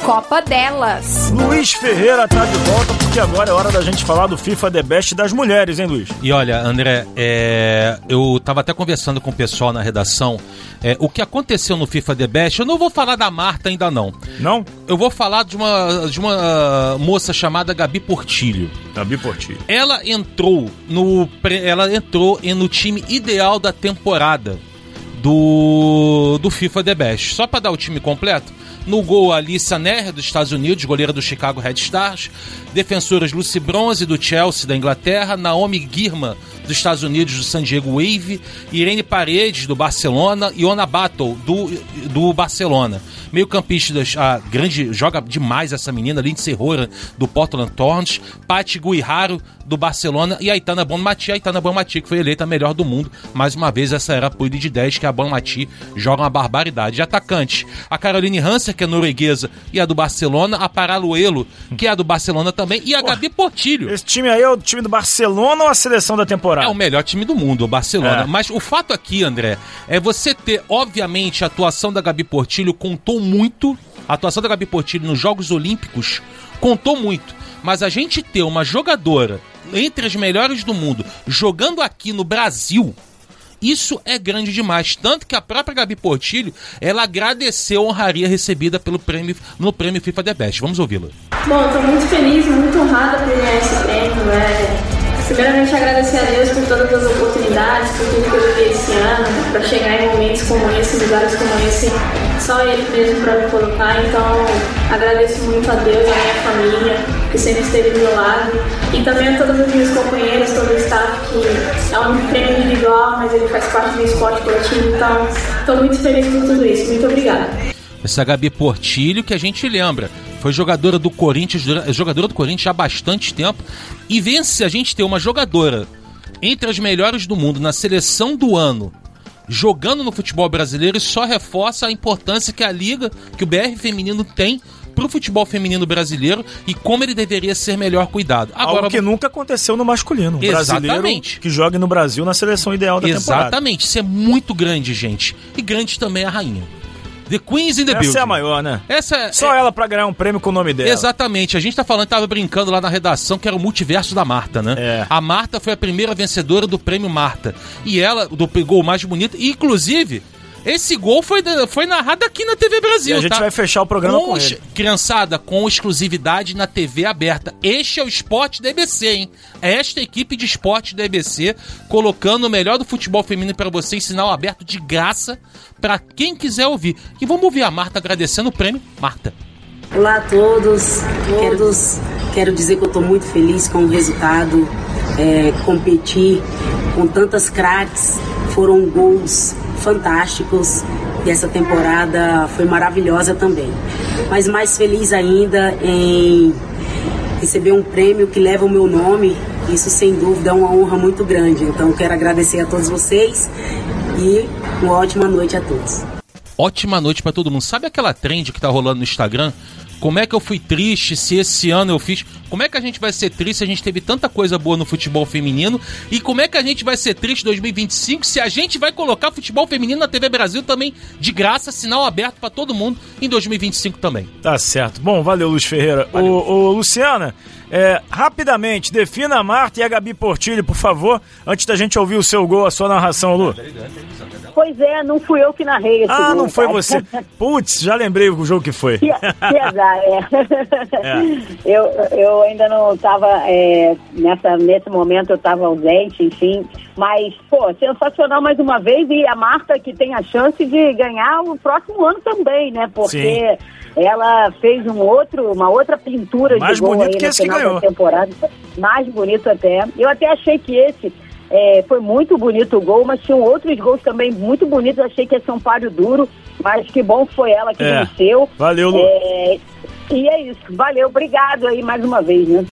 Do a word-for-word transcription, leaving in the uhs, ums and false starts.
Copa delas. Luiz Ferreira tá de volta, porque agora é hora da gente falar do FIFA The Best das mulheres, hein, Luiz? E olha, André, é... eu tava até conversando com o pessoal na redação, é... o que aconteceu no FIFA The Best, eu não vou falar da Marta ainda não. Não? Eu vou falar de uma, de uma moça chamada Gabi Portillo. Gabi Portillo. Ela entrou no, ela entrou no time ideal da temporada do, do FIFA The Best. Só para dar o time completo, no gol, Alissa Neher, dos Estados Unidos, goleira do Chicago Red Stars. Defensoras, Lucy Bronze, do Chelsea, da Inglaterra. Naomi Girma, dos Estados Unidos, do San Diego Wave. Irene Paredes, do Barcelona. E Iona Battle, do, do Barcelona. Meio campistas, a grande, joga demais essa menina. Lindsay Horan, do Portland Thorns. Patti Guijarro, do Barcelona. E a Aitana Bonmati, a Aitana Bonmati, que foi eleita a melhor do mundo. Mais uma vez, essa era a Pulli de dez, que a Bonmati joga uma barbaridade. De atacante, a Caroline Hanser, que é norueguesa, e a do Barcelona. A Paraluelo, que é a do Barcelona também. E a Pô, Gabi Portillo. Esse time aí é o time do Barcelona ou a seleção da temporada? É o melhor time do mundo, o Barcelona. É. Mas o fato aqui, André, é você ter, obviamente, a atuação da Gabi Portillo contou muito. A atuação da Gabi Portillo nos Jogos Olímpicos contou muito. Mas a gente ter uma jogadora entre as melhores do mundo jogando aqui no Brasil, isso é grande demais. Tanto que a própria Gabi Portillo, ela agradeceu a honraria recebida pelo prêmio, no prêmio FIFA The Best. Vamos ouvi-la. Bom, estou muito feliz, muito honrada por ganhar esse prêmio, né? Primeiramente, agradecer a Deus por todas as oportunidades, por tudo que eu vivi esse ano, para chegar em momentos como esse, em lugares como esse, só Ele mesmo para me colocar. Então, agradeço muito a Deus, a minha família, que sempre esteve do meu lado, e também a todas as minhas companheiras, todo o staff, que é um prêmio individual, mas ele faz parte do esporte coletivo. Então, estou muito feliz por tudo isso. Muito obrigada. Essa Gabi Portillo, que a gente lembra, foi jogadora do Corinthians, jogadora do Corinthians há bastante tempo, e vence a gente ter uma jogadora entre as melhores do mundo na seleção do ano, jogando no futebol brasileiro, e só reforça a importância que a Liga, que o B R feminino tem pro futebol feminino brasileiro e como ele deveria ser melhor cuidado. Agora, algo que nunca aconteceu no masculino. Exatamente. Brasileiro que joga no Brasil na seleção ideal da Exatamente. temporada. Exatamente. Isso é muito grande, gente. E grande também é a rainha. The Queens in the Essa Building. é a maior, né? Essa Só é... ela pra ganhar um prêmio com o nome dela. Exatamente. A gente tá falando, tava brincando lá na redação, que era o multiverso da Marta, né? É. A Marta foi a primeira vencedora do prêmio Marta. E ela, do gol mais bonito. E, inclusive, esse gol foi, foi narrado aqui na T V Brasil, e a gente tá? vai fechar o programa com, com ele. Criançada, com exclusividade na T V aberta. Este é o esporte da E B C, hein? Esta equipe de esporte da E B C, colocando o melhor do futebol feminino para você em sinal aberto de graça para quem quiser ouvir. E vamos ouvir a Marta agradecendo o prêmio. Marta. Olá a todos, todos. Quero dizer que eu estou muito feliz com o resultado. É, competir com tantas craques, foram gols fantásticos, e essa temporada foi maravilhosa também. Mas mais feliz ainda em receber um prêmio que leva o meu nome. Isso sem dúvida é uma honra muito grande. Então quero agradecer a todos vocês e uma ótima noite a todos. Ótima noite pra todo mundo. Sabe aquela trend que tá rolando no Instagram? Como é que eu fui triste se esse ano eu fiz... Como é que a gente vai ser triste se a gente teve tanta coisa boa no futebol feminino? E como é que a gente vai ser triste em dois mil e vinte e cinco se a gente vai colocar futebol feminino na T V Brasil também de graça, sinal aberto pra todo mundo em dois mil e vinte e cinco também? Tá certo. Bom, valeu, Luiz Ferreira. Valeu. Ô, ô, Luciana, é, rapidamente, defina a Marta e a Gabi Portillo, por favor, antes da gente ouvir o seu gol, a sua narração, Lu. Pois é, não fui eu que narrei esse Ah, gol, não foi cara. você. Putz, já lembrei o jogo que foi. Que, que azar, é. é. Eu, eu ainda não estava, é, nessa, nesse momento eu estava ausente, enfim. Mas, pô, sensacional mais uma vez. E a Marta que tem a chance de ganhar o próximo ano também, né? Porque Sim. ela fez um outro, uma outra pintura mais de gol aí que no final ganhou. da temporada. Mais bonito até. Eu até achei que esse... É, foi muito bonito o gol, mas tinham outros gols também muito bonitos. Achei que ia ser um páreo duro, mas que bom que foi ela que é. venceu. Valeu, Lu. É, e é isso. Valeu, obrigado aí mais uma vez, né?